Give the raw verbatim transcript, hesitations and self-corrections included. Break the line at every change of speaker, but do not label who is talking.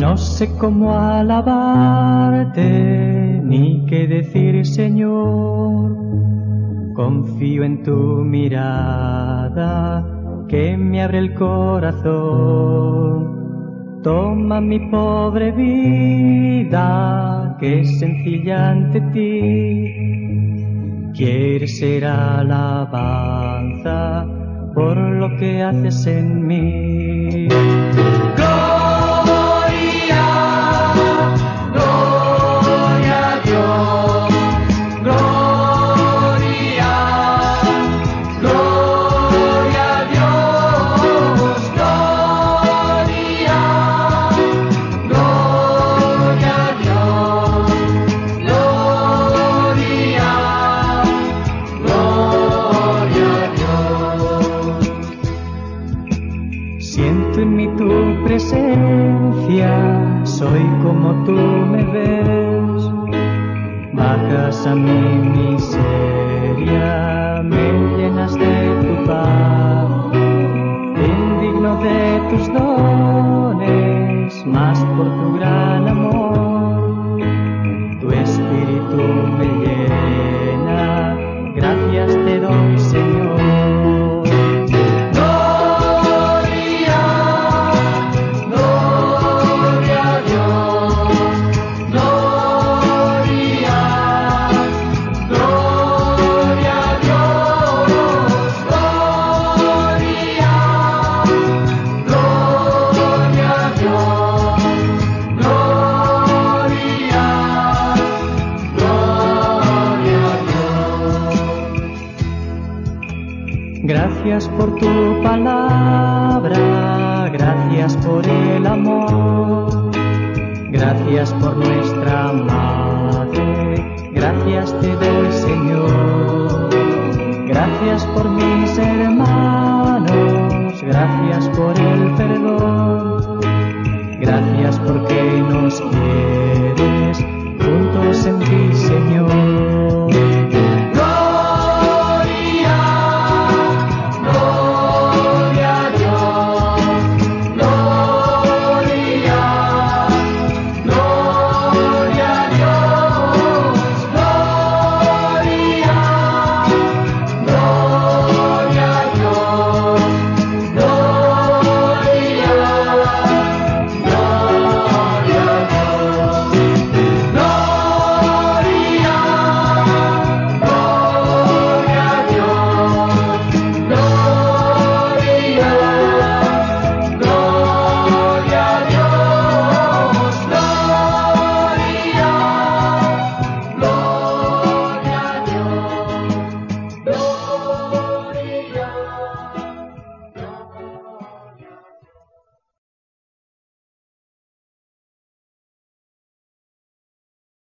No sé cómo alabarte, ni qué decir, Señor. Confío en tu mirada, que me abre el corazón. Toma mi pobre vida, que es sencilla ante ti. Quieres ser alabanza por lo que haces en mí. Siento en mí tu presencia, soy como tú me ves. Bajas a mi miseria, me llenas de tu paz. Indigno de tus dones, más por tu gran amor. Tu espíritu me llena, gracias te doy, Señor. Gracias por tu palabra, gracias por el amor, gracias por nuestra madre, gracias te doy, Señor. Gracias por mis hermanos, gracias por el perdón, gracias porque nos quieres.